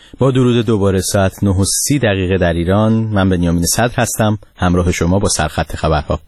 با درود دوباره ساعت 9:30 در ایران. من بنیامین صدر هستم، همراه شما با سرخط خبرها.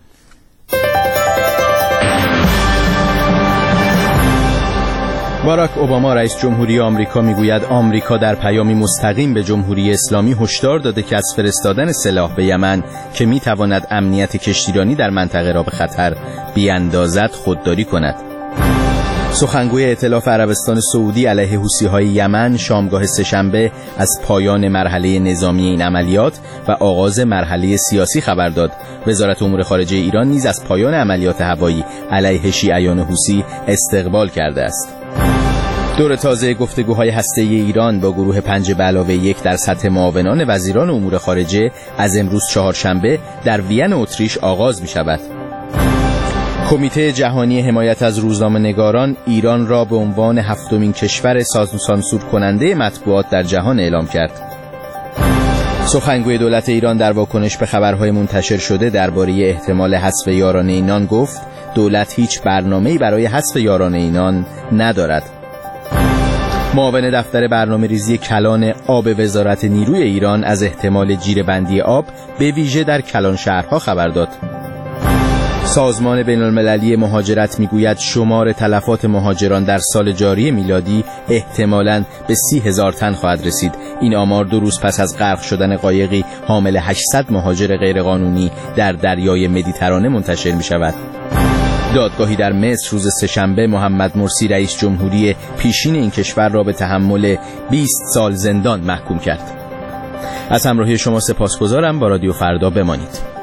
باراک اوباما رئیس جمهوری آمریکا میگوید آمریکا در پیامی مستقیم به جمهوری اسلامی هشدار داده که از فرستادن سلاح به یمن که میتواند امنیت کشتیرانی در منطقه را به خطر بیاندازد خودداری کند. سخنگوی ائتلاف عربستان سعودی علیه حوثی‌های یمن شامگاه سه‌شنبه از پایان مرحله نظامی این عملیات و آغاز مرحله سیاسی خبر داد. وزارت امور خارجه ایران نیز از پایان عملیات هوایی علیه شیعیان حوثی استقبال کرده است. دور تازه گفتگوهای هسته‌ای ایران با گروه 5+1 در سطح معاونان وزیران امور خارجه از امروز چهارشنبه در وین اتریش آغاز می‌شود. کمیته جهانی حمایت از روزنامه‌نگاران ایران را به عنوان 7مین کشور سانسور کننده مطبوعات در جهان اعلام کرد. سخنگوی دولت ایران در واکنش به خبرهای منتشر شده درباره احتمال حذف یارانه نان گفت دولت هیچ برنامه‌ای برای حذف یارانه نان ندارد. معاون دفتر برنامه‌ریزی کلان آب وزارت نیروی ایران از احتمال جیره‌بندی آب به ویژه در کلان شهرها خبر داد. سازمان بین‌المللی مهاجرت میگوید شمار تلفات مهاجران در سال جاری میلادی احتمالاً به 30,000 تن خواهد رسید. این آمار 2 روز پس از غرق شدن قایقی حامل 800 مهاجر غیرقانونی در دریای مدیترانه منتشر می شود. دادگاهی در مصر روز سه‌شنبه محمد مرسی رئیس جمهوری پیشین این کشور را به تحمل 20 سال زندان محکوم کرد. از همراهی شما سپاسگزارم. با رادیو فردا بمانید.